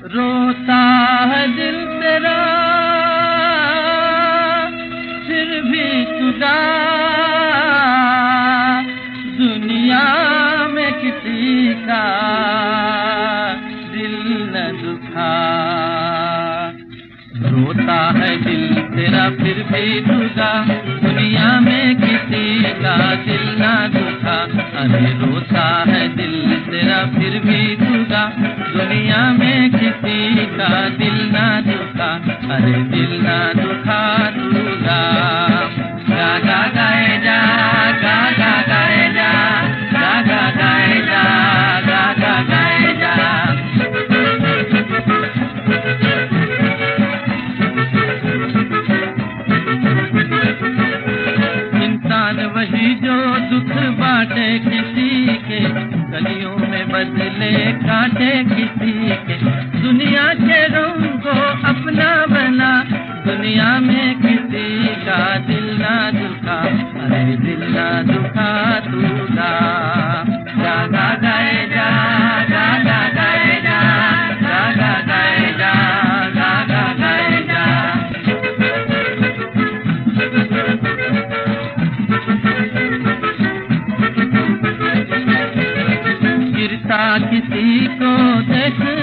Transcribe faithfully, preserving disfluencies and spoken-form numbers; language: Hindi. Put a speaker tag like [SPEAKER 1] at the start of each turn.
[SPEAKER 1] रोता है दिल तेरा फिर भी तुझा दुनिया में किसी का दिल न दुखा। रोता है दिल तेरा फिर भी तुझा दुनिया में किसी का दिल न दुखा। अरे रोता है दिल तेरा फिर भी तुझा दुनिया में किसी का दिल न दुखा। अरे दिल न दुखा तुझा। गा गा गाए जा गा गा गाए जा गा गा गाए जा गा गा गाए जा। इंसान वही जो दुख बांटे किसी के गलियों में बदले काटे किसी के। दुनिया के रंग को अपना बना दुनिया में किसी का दिल ना दुखा। अरे दिल ना दुखा तुझा। गा गा गाए जा गा गा गाए जा गा गा गाए जा गा गा गाए जा। गिरता किसी को देख